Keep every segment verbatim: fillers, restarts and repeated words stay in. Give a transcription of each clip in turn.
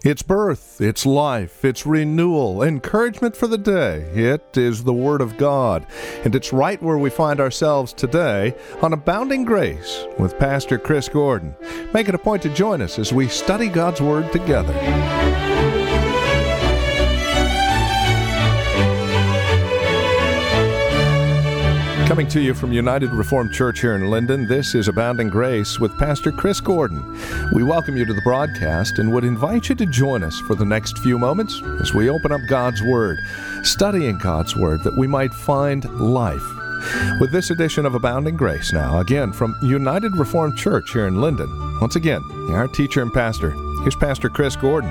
It's birth, it's life, it's renewal, encouragement for the day. It is the Word of God, and it's right where we find ourselves today on Abounding Grace with Pastor Chris Gordon. Make it a point to join us as we study God's Word together. Coming to you from United Reformed Church here in Linden, this is Abounding Grace with Pastor Chris Gordon. We welcome you to the broadcast and would invite you to join us for the next few moments as we open up God's Word, studying God's Word that we might find life. With this edition of Abounding Grace now, again from United Reformed Church here in Linden, once again, our teacher and pastor, here's Pastor Chris Gordon.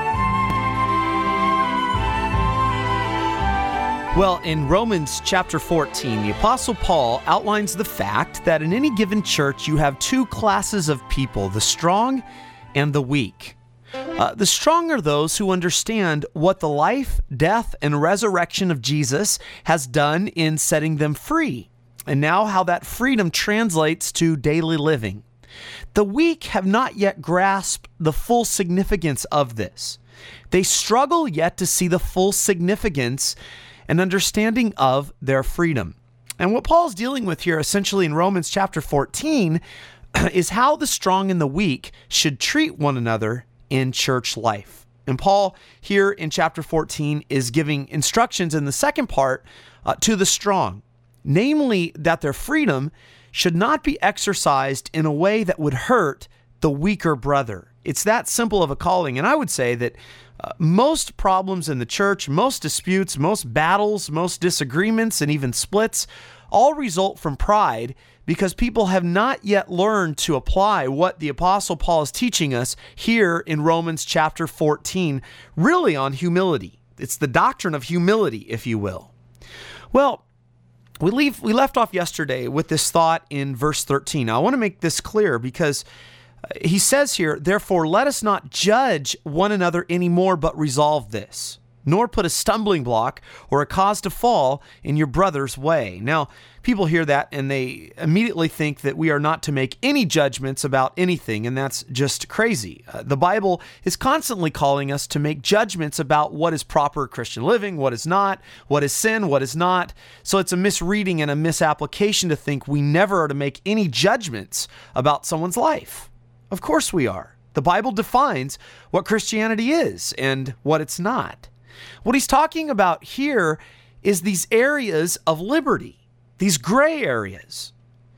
Well, in Romans chapter fourteen, the Apostle Paul outlines the fact that in any given church you have two classes of people, the strong and the weak. Uh, the strong are those who understand what the life, death, and resurrection of Jesus has done in setting them free, and now how that freedom translates to daily living. The weak have not yet grasped the full significance of this. They struggle yet to see the full significance and understanding of their freedom. And what Paul's dealing with here essentially in Romans chapter fourteen is how the strong and the weak should treat one another in church life. And Paul here in chapter fourteen is giving instructions in the second part uh, to the strong, namely that their freedom should not be exercised in a way that would hurt the weaker brother. It's that simple of a calling. And I would say that Uh, most problems in the church, most disputes, most battles, most disagreements, and even splits all result from pride because people have not yet learned to apply what the Apostle Paul is teaching us here in Romans chapter fourteen, really on humility. It's the doctrine of humility, if you will. Well, we leave, we left off yesterday with this thought in verse thirteen. Now, I want to make this clear because he says here, therefore, let us not judge one another anymore, but resolve this, nor put a stumbling block or a cause to fall in your brother's way. Now, people hear that and they immediately think that we are not to make any judgments about anything, and that's just crazy. Uh, the Bible is constantly calling us to make judgments about what is proper Christian living, what is not, what is sin, what is not. So it's a misreading and a misapplication to think we never are to make any judgments about someone's life. Of course we are. The Bible defines what Christianity is and what it's not. What he's talking about here is these areas of liberty, these gray areas.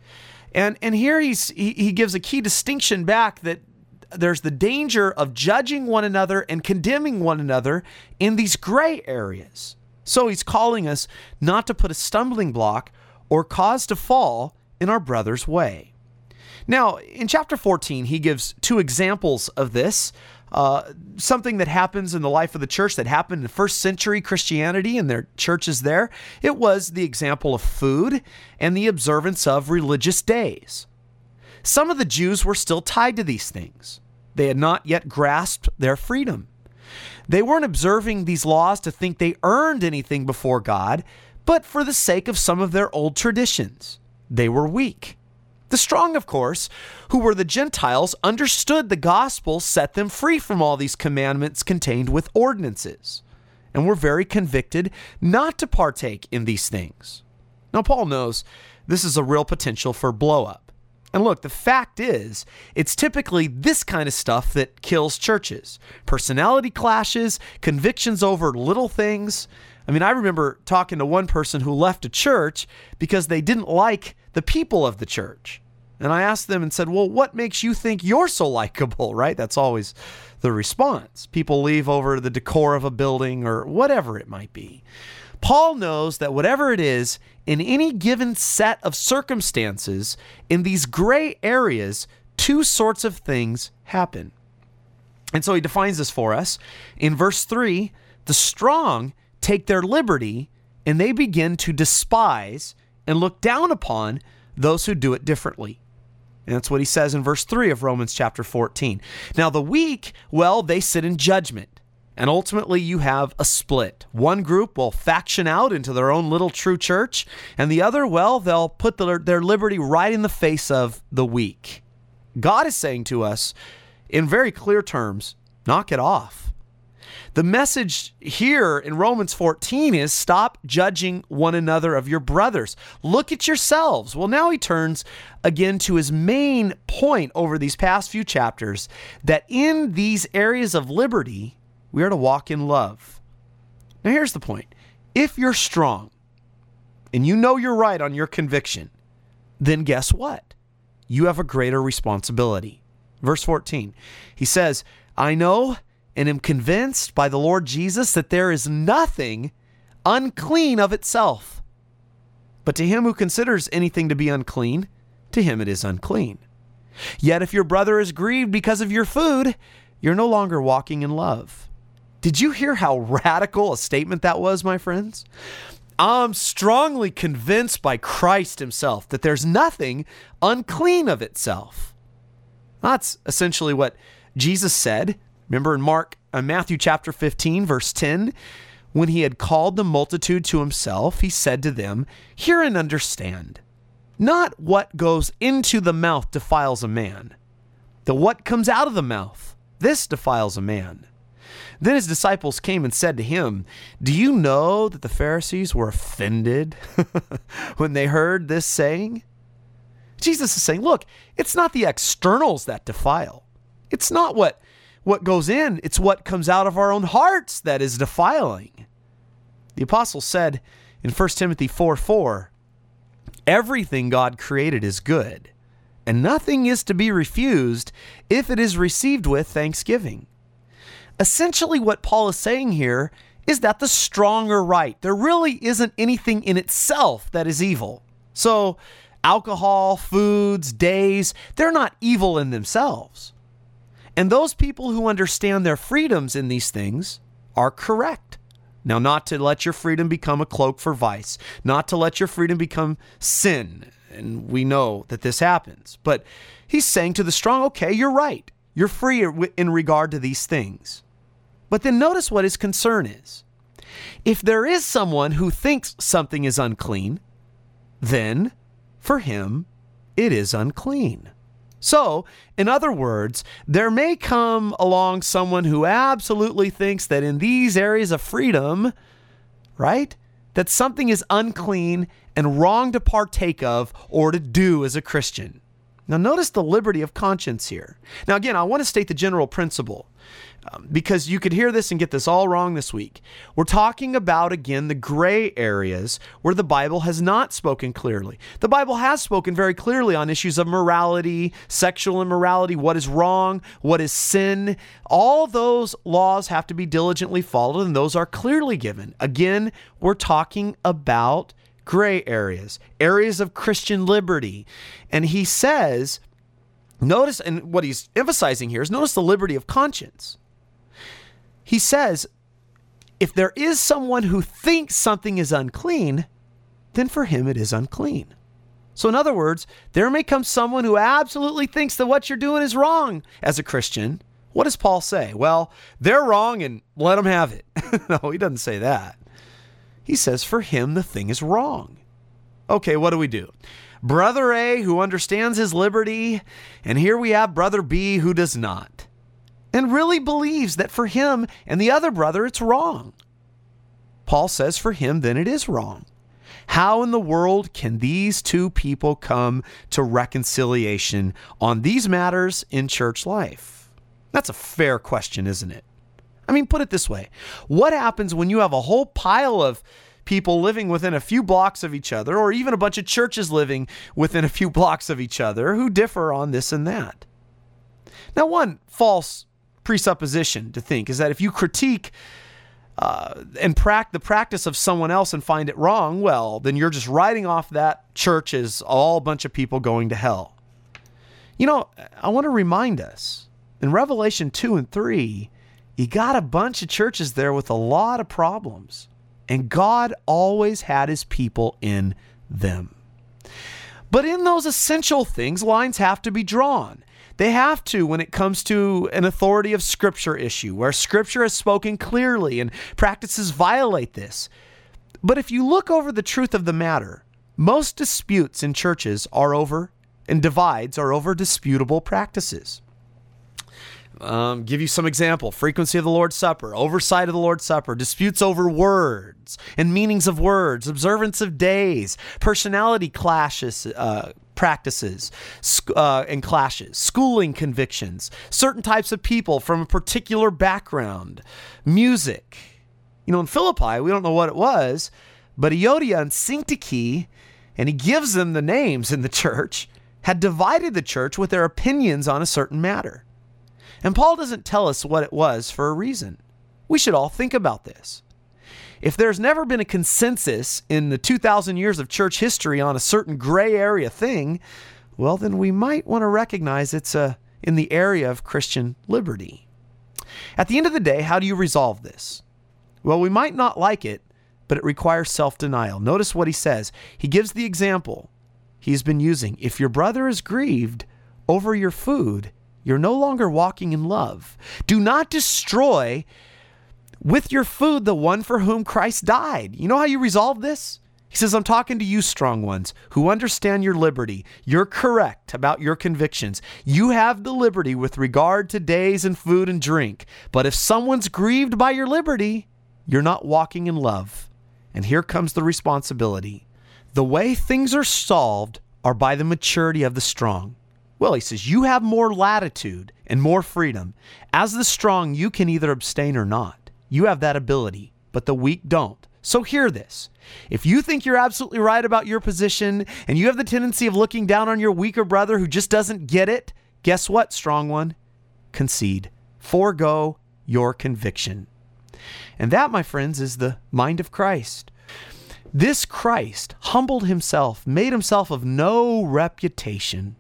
And and here he's, he, he gives a key distinction back that there's the danger of judging one another and condemning one another in these gray areas. So he's calling us not to put a stumbling block or cause to fall in our brother's way. Now, in chapter fourteen, he gives two examples of this, uh, something that happens in the life of the church that happened in first century Christianity and their churches there. It was the example of food and the observance of religious days. Some of the Jews were still tied to these things. They had not yet grasped their freedom. They weren't observing these laws to think they earned anything before God, but for the sake of some of their old traditions. They were weak. The strong, of course, who were the Gentiles, understood the gospel set them free from all these commandments contained with ordinances, and were very convicted not to partake in these things. Now, Paul knows this is a real potential for blow up. And look, the fact is, it's typically this kind of stuff that kills churches. Personality clashes, convictions over little things. I mean, I remember talking to one person who left a church because they didn't like the people of the church. And I asked them and said, well, what makes you think you're so likable, right? That's always the response. People leave over the decor of a building or whatever it might be. Paul knows that whatever it is, in any given set of circumstances, in these gray areas, two sorts of things happen. And so he defines this for us. In verse three, the strong take their liberty and they begin to despise and look down upon those who do it differently. And that's what he says in verse three of Romans chapter fourteen. Now the weak, well, they sit in judgment. And ultimately you have a split. One group will faction out into their own little true church, and the other, well, they'll put their, their liberty right in the face of the weak. God is saying to us in very clear terms, Knock it off. The message here in Romans fourteen is stop judging one another of your brothers. Look at yourselves. Well, now he turns again to his main point over these past few chapters, that in these areas of liberty, we are to walk in love. Now, here's the point. If you're strong and you know you're right on your conviction, then guess what? You have a greater responsibility. Verse fourteen, he says, I know and am convinced by the Lord Jesus that there is nothing unclean of itself. But to him who considers anything to be unclean, to him it is unclean. Yet if your brother is grieved because of your food, you're no longer walking in love. Did you hear how radical a statement that was, my friends? I'm strongly convinced by Christ himself that there's nothing unclean of itself. That's essentially what Jesus said. Remember in Mark, uh, Matthew chapter fifteen, verse ten, when he had called the multitude to himself, he said to them, hear and understand. Not what goes into the mouth defiles a man. The what comes out of the mouth, this defiles a man. Then his disciples came and said to him, do you know that the Pharisees were offended when they heard this saying? Jesus is saying, look, it's not the externals that defile. It's not what, what goes in. It's what comes out of our own hearts that is defiling. The apostle said in First Timothy four four, everything God created is good, and nothing is to be refused if it is received with thanksgiving. Essentially, what Paul is saying here is that the strong are right. There really isn't anything in itself that is evil. So alcohol, foods, days, they're not evil in themselves. And those people who understand their freedoms in these things are correct. Now, not to let your freedom become a cloak for vice, not to let your freedom become sin. And we know that this happens. But he's saying to the strong, okay, you're right. You're free in regard to these things. But then notice what his concern is. If there is someone who thinks something is unclean, then for him it is unclean. So, in other words, there may come along someone who absolutely thinks that in these areas of freedom, right, that something is unclean and wrong to partake of or to do as a Christian. Now, notice the liberty of conscience here. Now, again, I want to state the general principle um, because you could hear this and get this all wrong this week. We're talking about, again, the gray areas where the Bible has not spoken clearly. The Bible has spoken very clearly on issues of morality, sexual immorality, what is wrong, what is sin. All those laws have to be diligently followed, and those are clearly given. Again, we're talking about gray areas, areas of Christian liberty. And he says, notice, and what he's emphasizing here is notice the liberty of conscience. He says, if there is someone who thinks something is unclean, then for him it is unclean. So in other words, there may come someone who absolutely thinks that what you're doing is wrong as a Christian. What does Paul say? Well, they're wrong and let them have it. No, he doesn't say that. He says, for him, the thing is wrong. Okay, what do we do? Brother A, who understands his liberty, and here we have Brother B, who does not, and really believes that for him and the other brother, it's wrong. Paul says, for him, then it is wrong. How in the world can these two people come to reconciliation on these matters in church life? That's a fair question, isn't it? I mean, put it this way. What happens when you have a whole pile of people living within a few blocks of each other, or even a bunch of churches living within a few blocks of each other who differ on this and that? Now, one false presupposition to think is that if you critique uh, and pra- the practice of someone else and find it wrong, well, then you're just writing off that church as all a bunch of people going to hell. You know, I want to remind us, in Revelation two and three, you got a bunch of churches there with a lot of problems, and God always had his people in them. But in those essential things, lines have to be drawn. They have to when it comes to an authority of Scripture issue, where Scripture has spoken clearly and practices violate this. But if you look over the truth of the matter, most disputes in churches are over, and divides are over disputable practices. Um, give you some example. Frequency of the Lord's Supper, oversight of the Lord's Supper, disputes over words and meanings of words, observance of days, personality clashes, uh, practices uh, and clashes, schooling convictions, certain types of people from a particular background, music. You know, in Philippi, we don't know what it was, but Euodia and Syntyche, and he gives them the names in the church, had divided the church with their opinions on a certain matter. And Paul doesn't tell us what it was for a reason. We should all think about this. If there's never been a consensus in the two thousand years of church history on a certain gray area thing, well, then we might want to recognize it's a, in the area of Christian liberty. At the end of the day, how do you resolve this? Well, we might not like it, but it requires self-denial. Notice what he says. He gives the example he's been using. If your brother is grieved over your food, you're no longer walking in love. Do not destroy with your food the one for whom Christ died. You know how you resolve this? He says, I'm talking to you, strong ones, who understand your liberty. You're correct about your convictions. You have the liberty with regard to days and food and drink. But if someone's grieved by your liberty, you're not walking in love. And here comes the responsibility. The way things are solved are by the maturity of the strong. Well, he says, you have more latitude and more freedom. As the strong, you can either abstain or not. You have that ability, but the weak don't. So hear this. If you think you're absolutely right about your position and you have the tendency of looking down on your weaker brother who just doesn't get it, guess what, strong one? Concede. Forego your conviction. And that, my friends, is the mind of Christ. This Christ humbled himself, made himself of no reputation,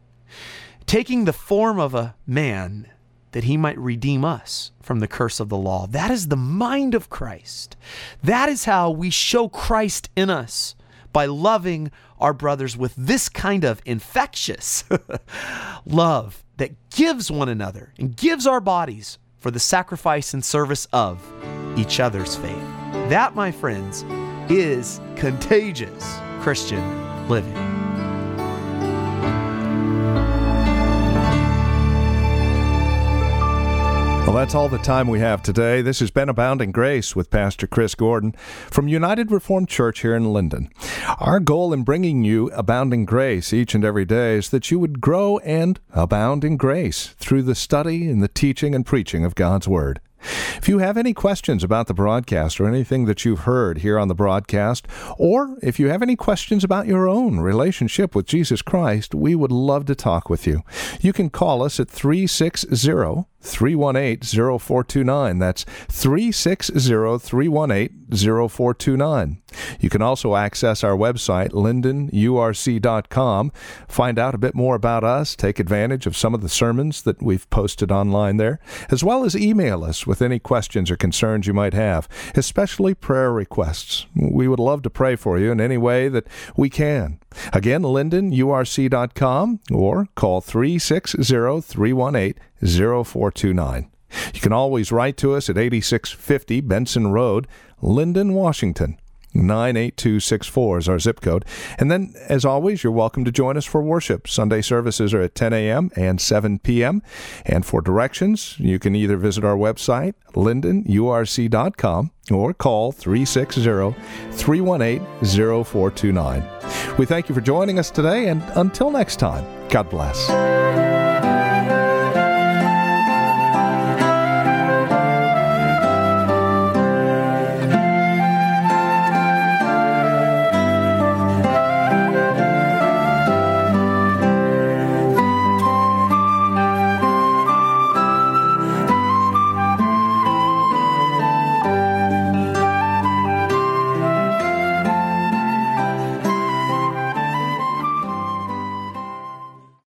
taking the form of a man that he might redeem us from the curse of the law. That is the mind of Christ. That is how we show Christ in us, by loving our brothers with this kind of infectious love that gives one another and gives our bodies for the sacrifice and service of each other's faith. That, my friends, is contagious Christian living. Well, that's all the time we have today. This has been Abounding Grace with Pastor Chris Gordon from United Reformed Church here in Linden. Our goal in bringing you Abounding Grace each and every day is that you would grow and abound in grace through the study and the teaching and preaching of God's Word. If you have any questions about the broadcast or anything that you've heard here on the broadcast, or if you have any questions about your own relationship with Jesus Christ, we would love to talk with you. You can call us at three six zero, three one eight, zero four two nine. That's three six zero, three one eight, zero four two nine. You can also access our website, linden u r c dot com, find out a bit more about us, take advantage of some of the sermons that we've posted online there, as well as email us with any questions or concerns you might have, especially prayer requests. We would love to pray for you in any way that we can. Again, linden u r c dot com, or call three six zero, three one eight, zero four two nine. You can always write to us at eighty-six fifty Benson Road, Linden, Washington. nine eight two six four is our zip code. And then, as always, you're welcome to join us for worship. Sunday services are at ten a.m. and seven p.m. And for directions, you can either visit our website, linden u r c dot com, or call three six zero, three one eight, zero four two nine. We thank you for joining us today, and until next time, God bless.